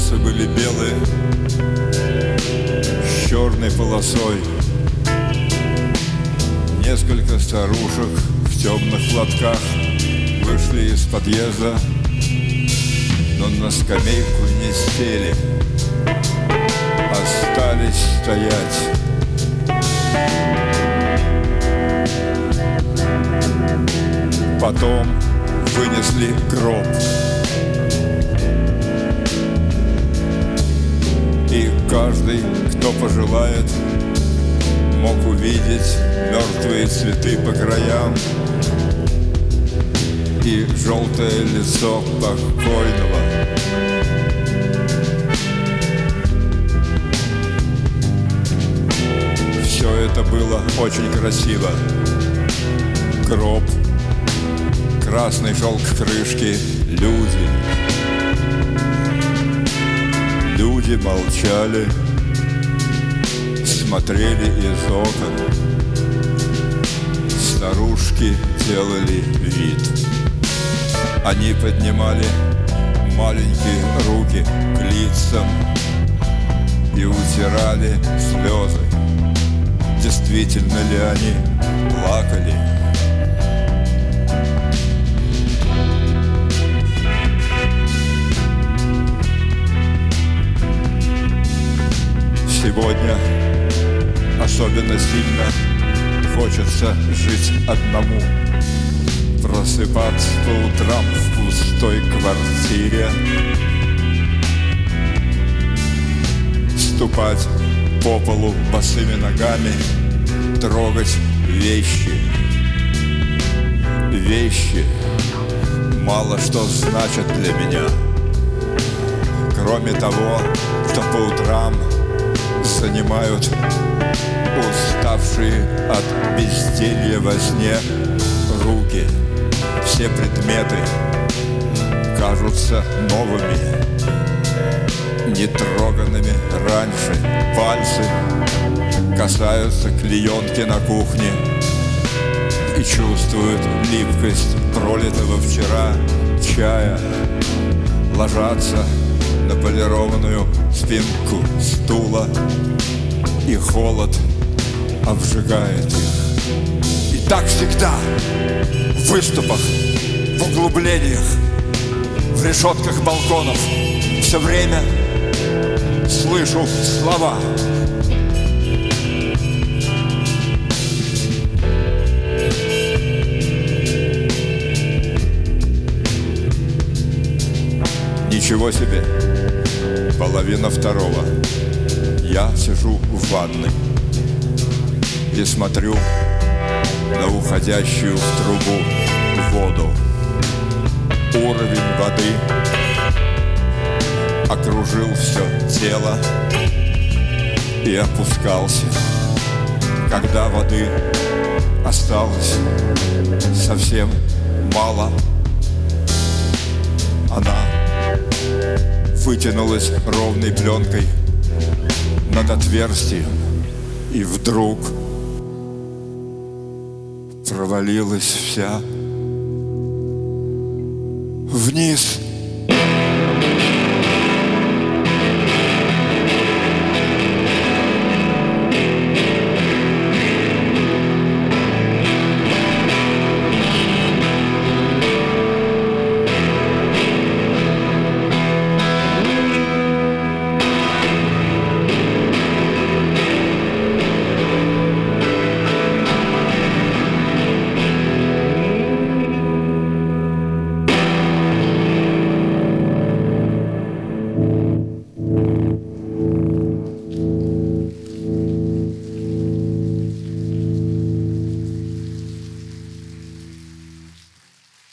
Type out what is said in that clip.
волосы были белые, с черной полосой. Несколько старушек в темных платках вышли из подъезда, но на скамейку не сели, остались стоять. Потом вынесли гроб, и каждый, кто пожелает, мог увидеть мертвые цветы по краям и желтое лицо покойного. Все это было очень красиво. Гроб, красный шелк крышки, люди. Люди молчали, смотрели из окон. Старушки делали вид. Они поднимали маленькие руки к лицам и утирали слезы. Действительно ли они плакали? Сегодня особенно сильно хочется жить одному, просыпаться по утрам в пустой квартире, ступать по полу босыми ногами, трогать вещи. Вещи мало что значат для меня, кроме того, что по утрам занимают уставшие от безделья во сне руки. Все предметы кажутся новыми, нетроганными раньше. Пальцы касаются клеенки на кухне и чувствуют липкость пролитого вчера чая, ложатся на полированную спинку стула, и холод обжигает их. И так всегда в выступах, в углублениях, в решетках балконов все время слышу слова. Ничего себе, 1:30. Я сижу в ванной и смотрю на уходящую в трубу воду. Уровень воды окружил все тело и опускался. Когда воды осталось совсем мало, она вытянулась ровной пленкой над отверстием и вдруг провалилась вся вниз.